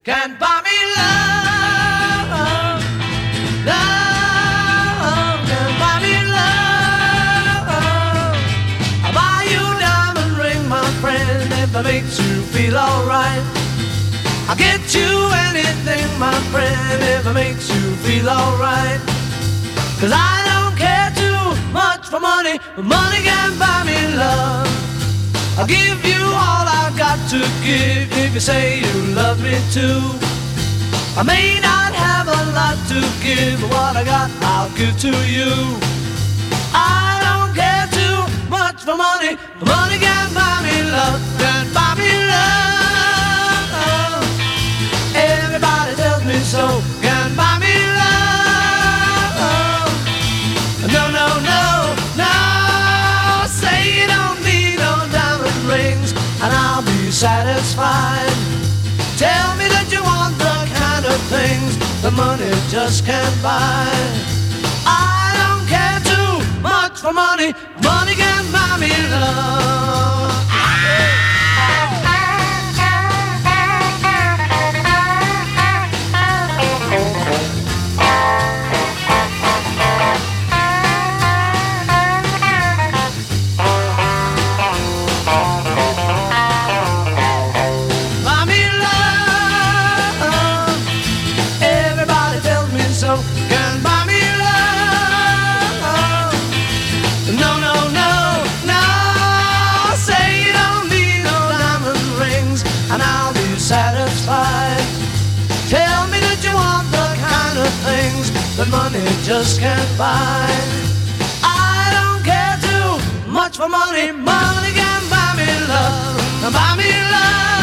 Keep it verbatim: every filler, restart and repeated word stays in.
can't buy me love. Love can't buy me love. I'll buy you a diamond ring, my friend, if it makes you feel alright. I'll get you anything, my friend, if it makes you feel alright. Cause I don't care too much for money, but money can't buy me love. I'll give you all I've got to give if you say you love me too. I may not have a lot to give, but what I got I'll give to you. I don't care too much for money, but money can't buy me love. Can't buy me love. Everybody tells me so. Can't buy me love. No, no, no, no. Say you don't need no diamond rings and I'll be satisfied. Tell me that you want the kind of things that money just can't buy. I don't care too much for money. Money can't buy me love. Can't buy me love. No, no, no, no. Say you don't need no diamond rings and I'll be satisfied. Tell me that you want the kind of things that money just can't buy. I don't care too much for money. Money can buy me love. Buy me love.